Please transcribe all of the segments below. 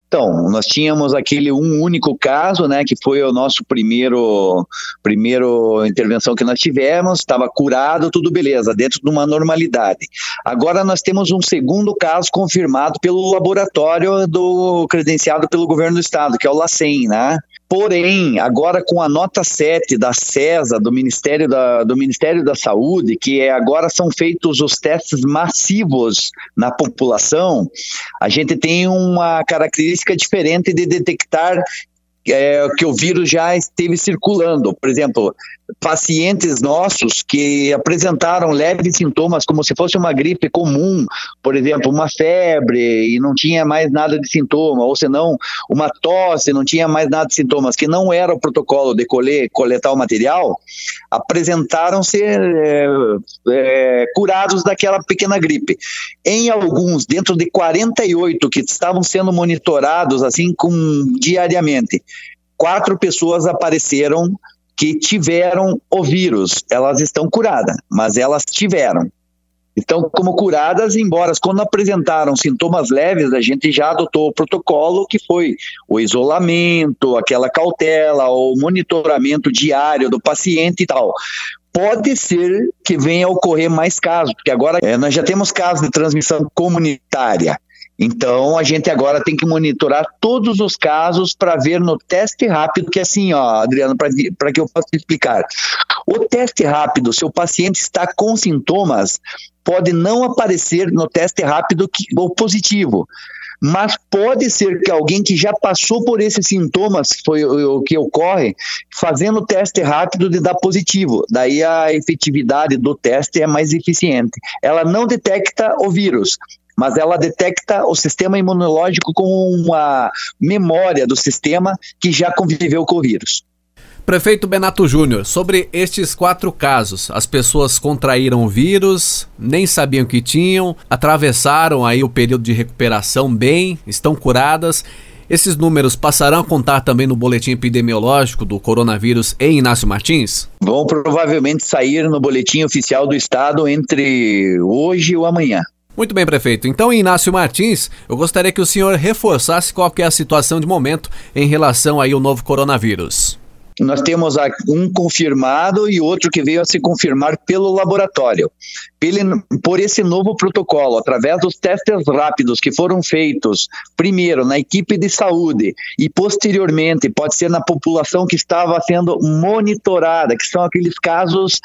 Então, nós tínhamos aquele único caso, né, que foi o nosso primeiro intervenção que nós tivemos, estava curado, tudo beleza, dentro de uma normalidade. Agora nós temos um segundo caso confirmado pelo laboratório credenciado pelo governo do estado, que é o LACEN, né? Porém, agora com a nota 7 da CESA, do Ministério da Saúde, que agora são feitos os testes massivos na população, a gente tem uma característica diferente de detectar que o vírus já esteve circulando. Por exemplo, pacientes nossos que apresentaram leves sintomas, como se fosse uma gripe comum, por exemplo, uma febre e não tinha mais nada de sintoma, ou senão uma tosse, não tinha mais nada de sintomas, que não era o protocolo de coletar o material, apresentaram-se curados daquela pequena gripe. Em alguns, dentro de 48 que estavam sendo monitorados assim diariamente, 4 pessoas apareceram que tiveram o vírus. Elas estão curadas, mas elas tiveram. Então, como curadas, embora quando apresentaram sintomas leves, a gente já adotou o protocolo que foi o isolamento, aquela cautela, o monitoramento diário do paciente e tal. Pode ser que venha a ocorrer mais casos, porque agora nós já temos casos de transmissão comunitária. Então, a gente agora tem que monitorar todos os casos para ver no teste rápido, que é assim, ó, Adriano, para que eu possa explicar. O teste rápido, se o paciente está com sintomas, pode não aparecer no teste rápido o positivo, mas pode ser que alguém que já passou por esses sintomas, foi o que ocorre, fazendo o teste rápido de dar positivo. Daí a efetividade do teste é mais eficiente. Ela não detecta o vírus, mas ela detecta o sistema imunológico com uma memória do sistema que já conviveu com o vírus. Prefeito Benato Júnior, sobre estes 4 casos, as pessoas contraíram o vírus, nem sabiam que tinham, atravessaram aí o período de recuperação bem, estão curadas. Esses números passarão a contar também no boletim epidemiológico do coronavírus em Inácio Martins? Vão provavelmente sair no boletim oficial do estado entre hoje ou amanhã. Muito bem, prefeito. Então, Inácio Martins, eu gostaria que o senhor reforçasse qual que é a situação de momento em relação aí ao novo coronavírus. Nós temos um confirmado e outro que veio a se confirmar pelo laboratório. Por esse novo protocolo, através dos testes rápidos que foram feitos, primeiro na equipe de saúde e posteriormente pode ser na população que estava sendo monitorada, que são aqueles casos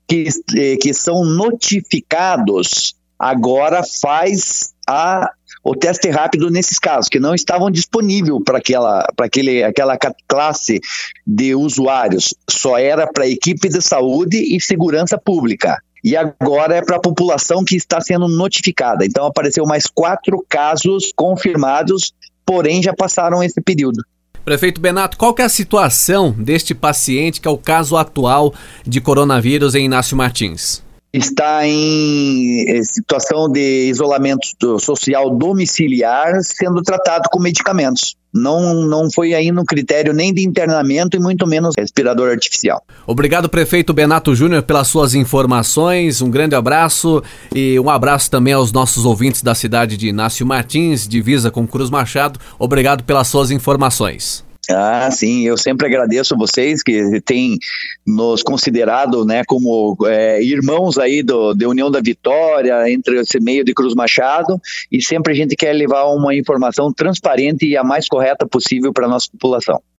que são notificados, agora faz o teste rápido nesses casos, que não estavam disponíveis para aquela classe de usuários, só era para a equipe de saúde e segurança pública. E agora é para a população que está sendo notificada. Então apareceu mais 4 casos confirmados, porém já passaram esse período. Prefeito Benato, qual que é a situação deste paciente, que é o caso atual de coronavírus em Inácio Martins? Está em situação de isolamento social domiciliar, sendo tratado com medicamentos. Não foi ainda um critério nem de internamento e muito menos respirador artificial. Obrigado, prefeito Benato Júnior, pelas suas informações. Um grande abraço e um abraço também aos nossos ouvintes da cidade de Inácio Martins, divisa com Cruz Machado. Obrigado pelas suas informações. Sim, eu sempre agradeço vocês que têm nos considerado, né, como irmãos aí de União da Vitória, entre esse meio de Cruz Machado, e sempre a gente quer levar uma informação transparente e a mais correta possível para a nossa população.